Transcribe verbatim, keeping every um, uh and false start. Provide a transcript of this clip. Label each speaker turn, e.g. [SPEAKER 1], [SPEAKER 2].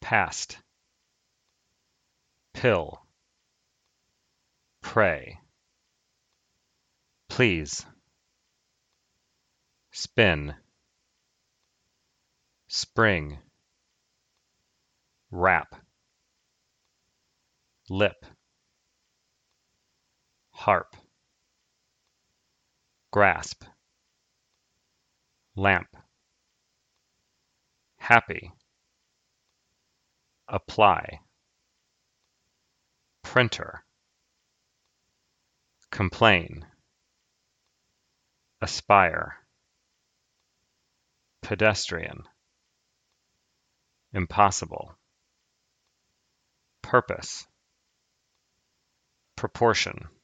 [SPEAKER 1] past, pill, pray, please, spin, spring, wrap, lip, harp, grasp, lamp, happy, apply, printer, complain, aspire, pedestrian, impossible, purpose, proportion,